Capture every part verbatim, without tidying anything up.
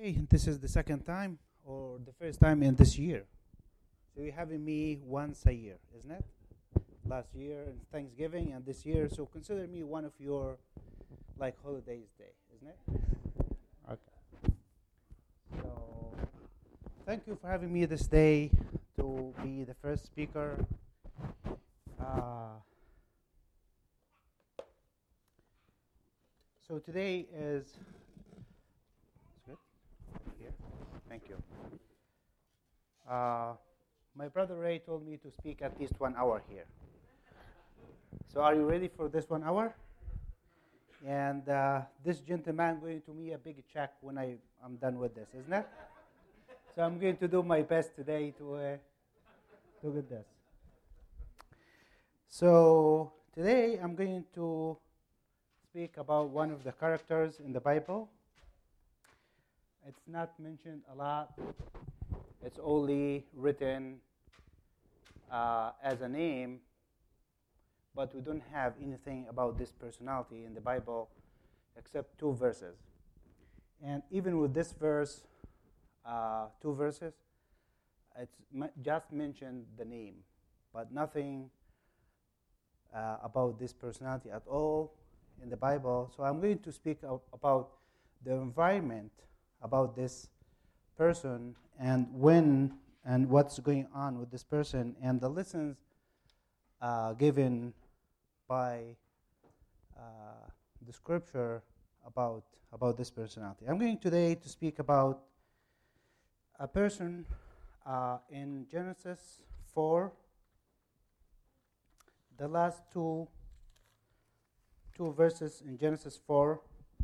Okay, this is the second time or the first time in this year. So you're having me once a year, isn't it? Last year and Thanksgiving and this year. So consider me one of your like holidays day, isn't it? Okay. So thank you for having me this day to be the first speaker. Uh, so today is good. Here. Thank you. Uh, my brother Ray told me to speak at least one hour here. So are you ready for this one hour? And uh, this gentleman going to me a big check when I am done with this, isn't it? So I'm going to do my best today to uh, to get this. So today I'm going to speak about one of the characters in the Bible. It's not mentioned a lot. It's only written uh, as a name, but we don't have anything about this personality in the Bible except two verses. And even with this verse, uh, two verses, it's m- just mentioned the name, but nothing uh, about this personality at all in the Bible. So I'm going to speak about the environment about this person and when and what's going on with this person and the lessons uh, given by uh, the scripture about about this personality. I'm going today to speak about a person uh, in Genesis four, the last two two verses in Genesis four.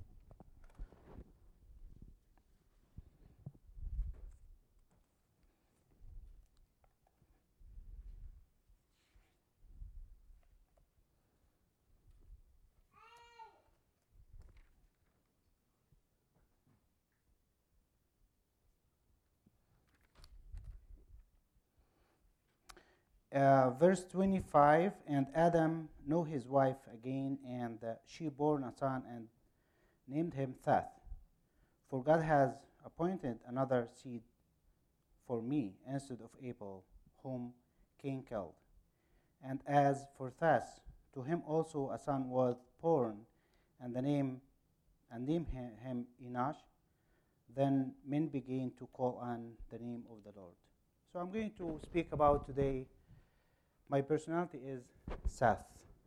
Uh, verse twenty-five, and Adam knew his wife again, and uh, she bore a son and named him Seth. For God has appointed another seed for me instead of Abel, whom Cain killed. And as for Seth, to him also a son was born, and the name and named him Enosh. Then men began to call on the name of the Lord. So I'm going to speak about today. My personality is Seth.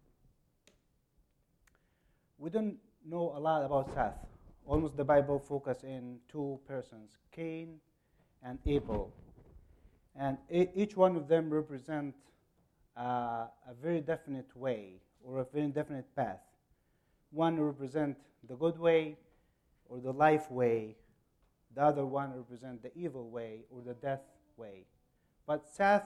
We don't know a lot about Seth. Almost the Bible focuses in two persons, Cain and Abel. And each one of them represent uh, a very definite way or a very definite path. One represents the good way or the life way. The other one represents the evil way or the death way. But Seth,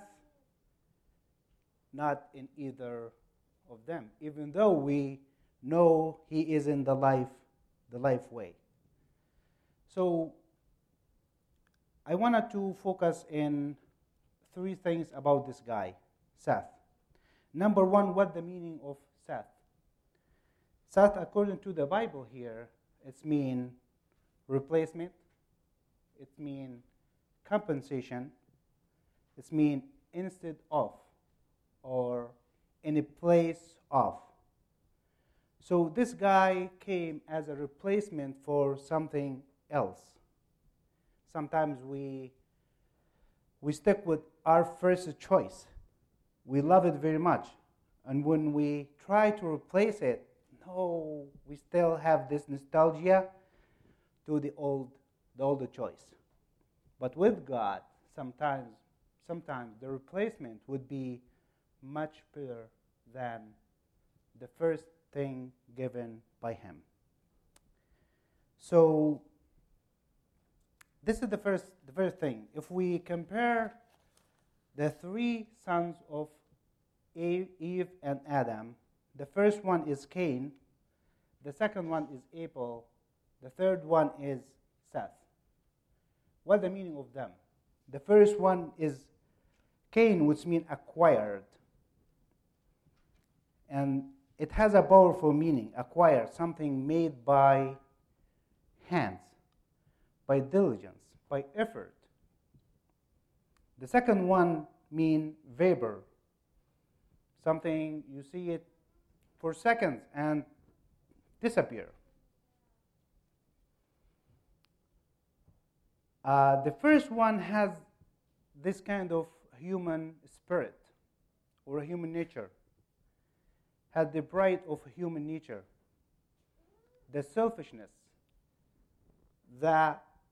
not in either of them, even though we know he is in the life, the life way. So I wanted to focus in three things about this guy, Seth. Number one, what the meaning of Seth? Seth, according to the Bible here, it's mean replacement, it's mean compensation, it's mean instead of, or in a place of. So this guy came as a replacement for something else. Sometimes we we stick with our first choice. We love it very much. And when we try to replace it, no, we still have this nostalgia to the old the older choice. But with God, sometimes sometimes the replacement would be much better than the first thing given by him. So this is the first the first thing. If we compare the three sons of Eve and Adam, the first one is Cain, the second one is Abel, the third one is Seth. What's the meaning of them? The first one is Cain, which means acquired. And it has a powerful meaning, acquired, something made by hands. by diligence, by effort. The second one means vapor, something you see it for seconds and disappear. Uh, the first one has this kind of human spirit or human nature, has the pride of human nature, the selfishness, the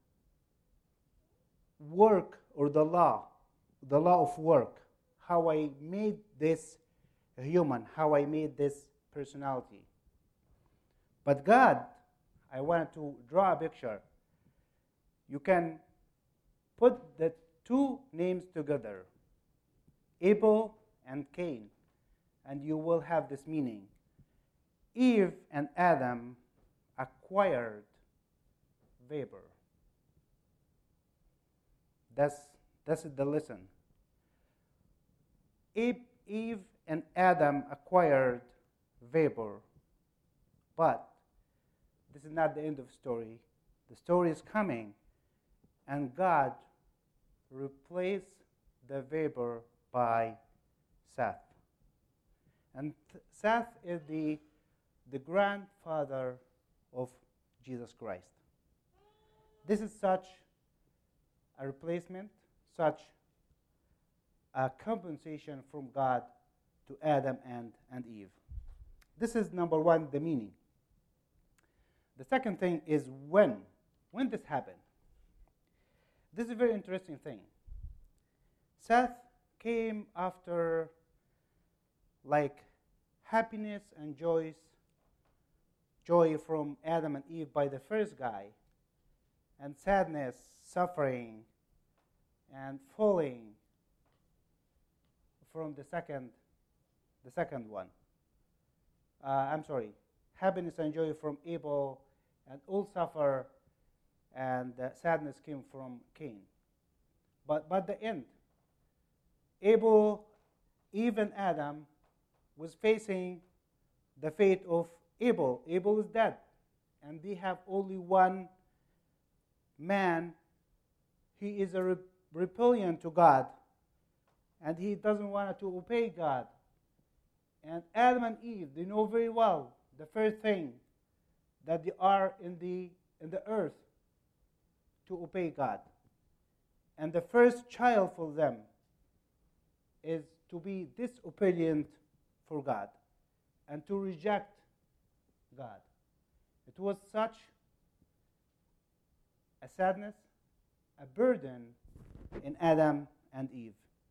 work or the law, the law of work, how I made this human, how I made this personality. But God, I wanted to draw a picture. You can put the two names together, Abel and Cain, and you will have this meaning. Eve and Adam acquired vapor. That's, that's the lesson. Eve and Adam acquired vapor, but this is not the end of the story. The story is coming, and God replaced the vapor by Seth. And Seth is the, the grandfather of Jesus Christ. This is such a replacement, such a compensation from God to Adam and, and Eve. This is number one, the meaning. The second thing is when. When this happened. This is a very interesting thing. Seth came after like happiness and joys, joy from Adam and Eve by the first guy, and sadness, suffering, and falling from the second, the second one. Uh, I'm sorry, happiness and joy from Abel, and all suffer, and uh, sadness came from Cain. But but the end, Abel, Eve and Adam was facing the fate of Abel. Abel is dead, and they have only one man. He is a re- rebellion to God, and he doesn't want to obey God. And Adam and Eve, they know very well the first thing that they are in the in the earth to obey God. And the first child for them is to be disobedient for God and to reject God. It was such a sadness, a burden in Adam and Eve.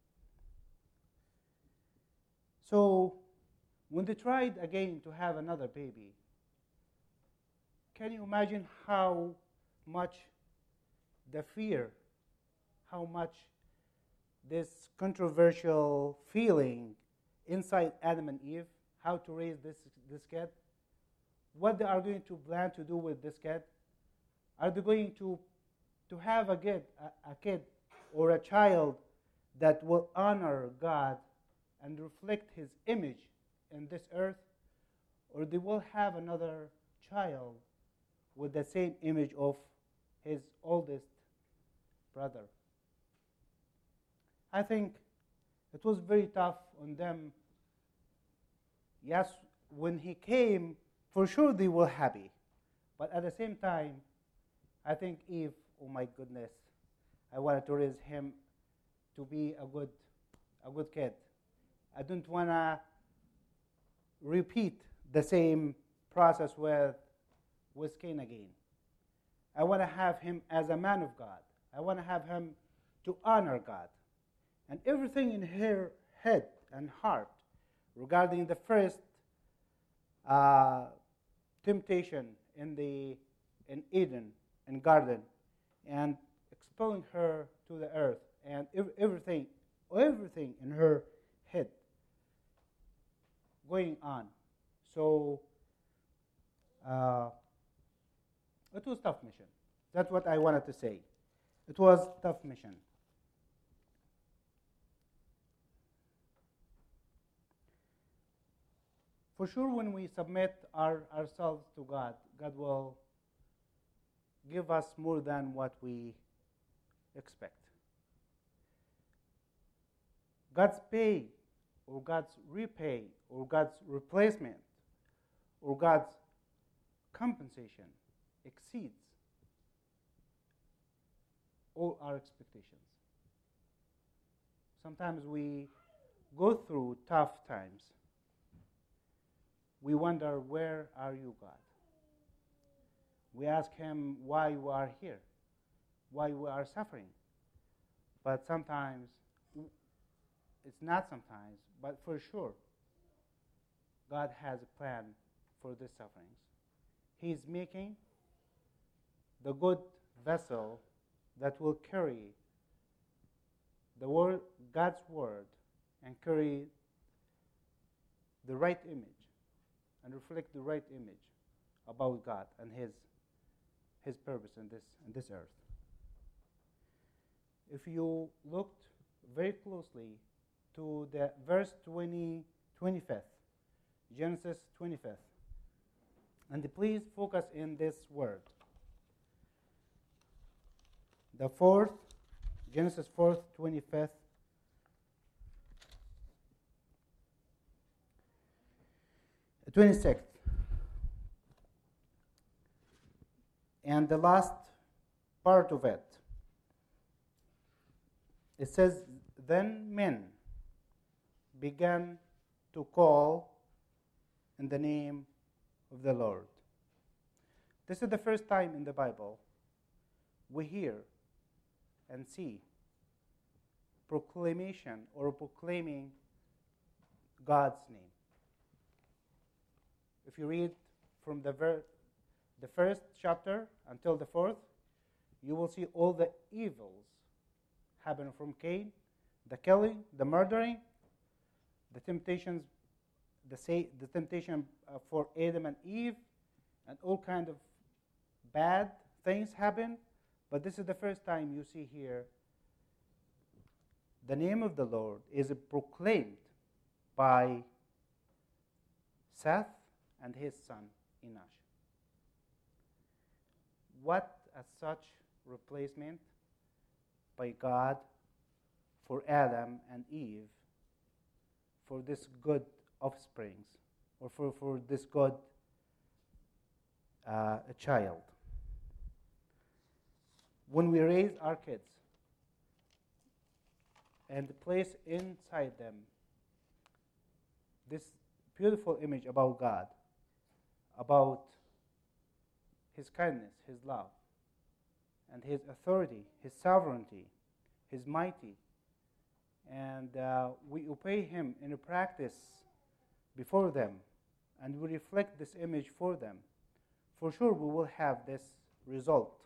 So when they tried again to have another baby, can you imagine how much the fear, how much this controversial feeling inside Adam and Eve, how to raise this, this kid, what they are going to plan to do with this kid? Are they going to, to have a kid, a, a kid or a child that will honor God and reflect His image in this earth? Or they will have another child with the same image of his oldest brother? I think it was very tough on them. Yes, when he came, for sure they were happy. But at the same time, I think Eve, oh my goodness, I wanted to raise him to be a good, a good kid. I don't want to repeat the same process with, with Cain again. I want to have him as a man of God. I want to have him to honor God. And everything in her head and heart regarding the first uh, temptation in the in Eden, in garden, and expelling her to the earth, and ev- everything, everything in her head going on. So uh, it was a tough mission. That's what I wanted to say. It was a tough mission. For sure, when we submit our, ourselves to God, God will give us more than what we expect. God's pay, or God's repay, or God's replacement, or God's compensation exceeds all our expectations. Sometimes we go through tough times. We wonder, where are you, God? We ask him why we are here, why we are suffering. But sometimes, it's not sometimes, but for sure, God has a plan for these sufferings. He's making the good vessel that will carry the word, God's word, and carry the right image and reflect the right image about God and His His purpose in this in this earth. If you looked very closely to the verse twenty, twenty-fifth, Genesis twenty-fifth, and please focus in this word. The fourth, Genesis fourth, twenty-fifth. twenty-sixth. And the last part of it, it says, then men began to call in the name of the Lord. This is the first time in the Bible we hear and see proclamation or proclaiming God's name. If you read from the ver- the first chapter until the fourth, you will see all the evils happen from Cain, the killing, the murdering, the temptations, the say, the temptation uh, for Adam and Eve, and all kind of bad things happen. But this is the first time you see here the name of the Lord is proclaimed by Seth and his son Enosh. What a such replacement by God for Adam and Eve, for this good offsprings, or for, for this good uh, child. When we raise our kids and place inside them this beautiful image about God, about His kindness, His love, and His authority, His sovereignty, His mighty, and uh, we obey Him in a practice before them, and we reflect this image for them, for sure we will have this result.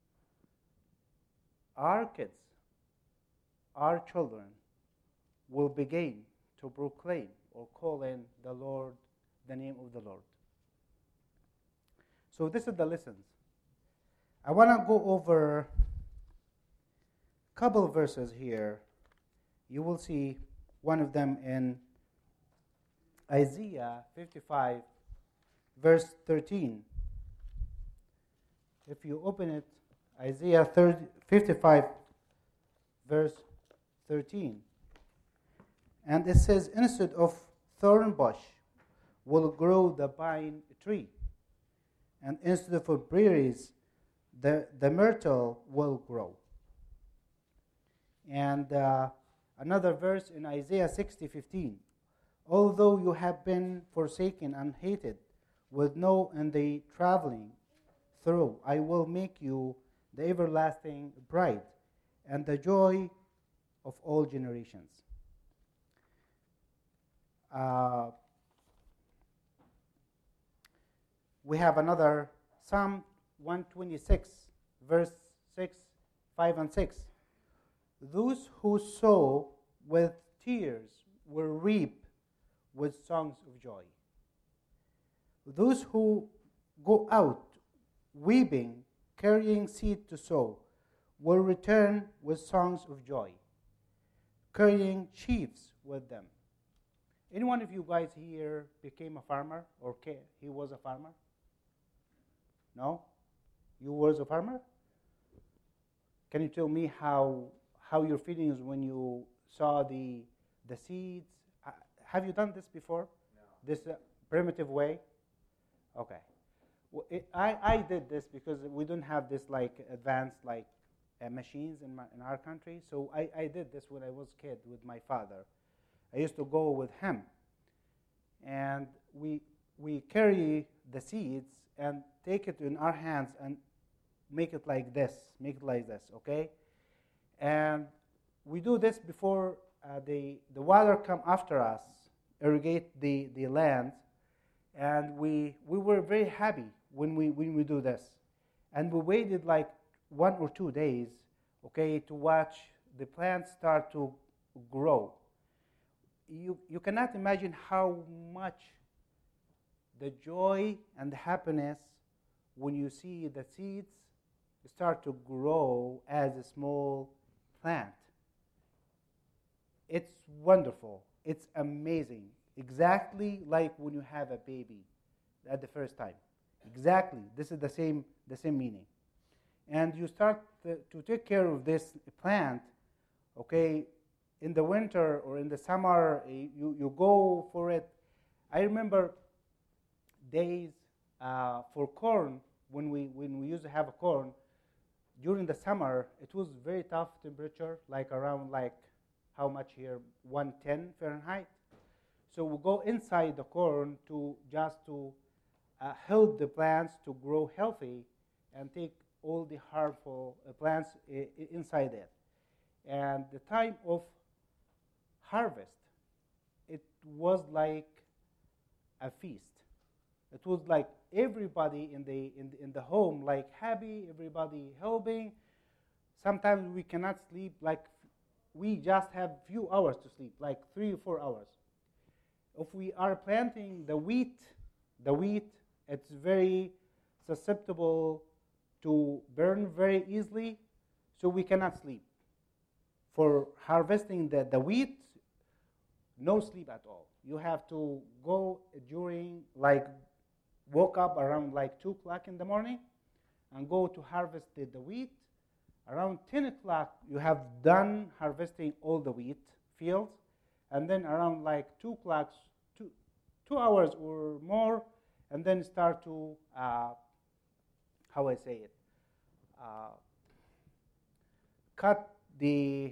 Our kids, our children, will begin to proclaim or call in the Lord, the name of the Lord. So this is the lessons. I want to go over a couple of verses here. You will see one of them in Isaiah fifty-five, verse thirteen. If you open it, Isaiah fifty-five, verse thirteen. And it says, instead of thorn bush will grow the pine tree, and instead of berries, the, the myrtle will grow. And uh, another verse in Isaiah sixty, fifteen. Although you have been forsaken and hated, with no and the traveling through, I will make you the everlasting bride and the joy of all generations. Uh, we have another Psalm one twenty-six, verse six, five and six. Those who sow with tears will reap with songs of joy. Those who go out weeping, carrying seed to sow, will return with songs of joy, carrying sheaves with them. Any one of you guys here became a farmer, or he was a farmer? No? You was a farmer? Can you tell me how how your feelings when you saw the the seeds? Uh, have you done this before? No. This uh, primitive way? Okay. Well, it, I I did this because we don't have this like advanced like uh, machines in my, in our country. So I I did this when I was a kid with my father. I used to go with him, and we we carry the seeds and take it in our hands and make it like this, make it like this, okay? And we do this before uh, the, the water come after us, irrigate the, the land, and we, we were very happy when we, when we do this. And we waited like one or two days, okay, to watch the plants start to grow. You, you cannot imagine how much the joy and the happiness when you see the seeds start to grow as a small plant. It's wonderful. It's amazing. Exactly like when you have a baby at the first time. Exactly. This is the same, the same meaning. And you start to, to take care of this plant, okay, in the winter or in the summer, you, you go for it. I remember days uh, for corn, when we, when we used to have a corn, during the summer, it was very tough temperature, like around like, how much here, one ten Fahrenheit. So we go inside the corn to just to uh, help the plants to grow healthy and take all the harmful uh, plants I- I inside it. And the time of harvest, it was like a feast. It was like everybody in the, in the in the home like happy, everybody helping. Sometimes we cannot sleep, like we just have few hours to sleep, like three or four hours. If we are planting the wheat, the wheat, it's very susceptible to burn very easily, so we cannot sleep. For harvesting the, the wheat, no sleep at all. You have to go during like woke up around like two o'clock in the morning and go to harvest the, the wheat. Around ten o'clock, you have done harvesting all the wheat fields. And then around like two o'clock, two, two hours or more, and then start to, uh, how I say it, uh, cut the,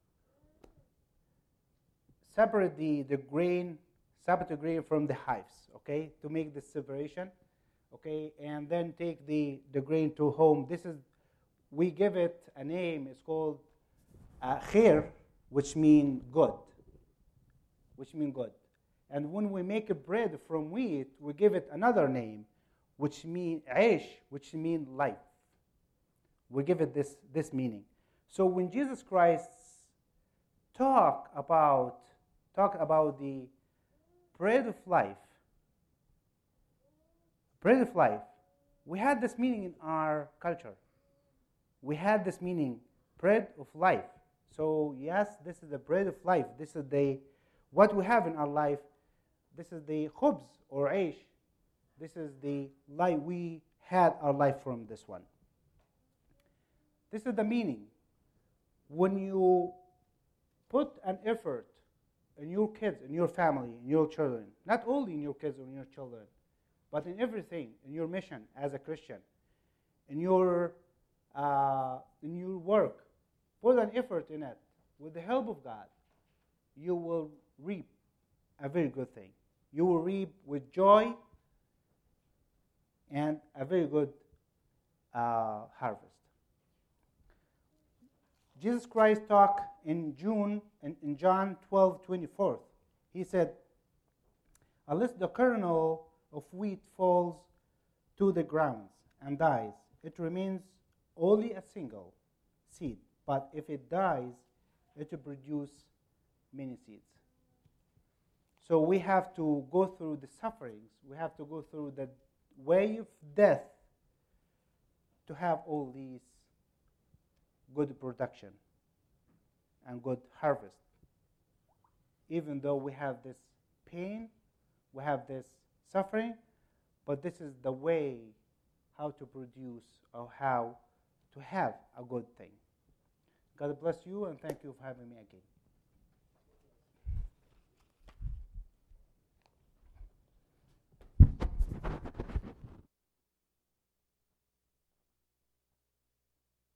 separate the, the grain, separate the grain from the hives, okay, to make the separation, okay, and then take the, the grain to home. This is, we give it a name, it's called uh, khair, which means good, which means good. And when we make a bread from wheat, we give it another name, which means aish, which means life. We give it this, this meaning. So when Jesus Christ talk about talk about the bread of life, bread of life, we had this meaning in our culture. We had this meaning, bread of life. So yes, this is the bread of life. This is the what we have in our life. This is the khubz or aish. This is the life we had our life from this one. This is the meaning. When you put an effort in your kids, in your family, in your children, not only in your kids or in your children, but in everything, in your mission as a Christian, in your uh, in your work, put an effort in it. With the help of God, you will reap a very good thing. You will reap with joy and a very good uh, harvest. Jesus Christ talked in June in, in John twelve twenty-four. He said, "Unless the kernel of wheat falls to the ground and dies, it remains only a single seed. But if it dies, it will produce many seeds." So we have to go through the sufferings. We have to go through the way of death to have all these good production and good harvest. Even though we have this pain, we have this suffering, but this is the way how to produce or how to have a good thing. God bless you, and thank you for having me again.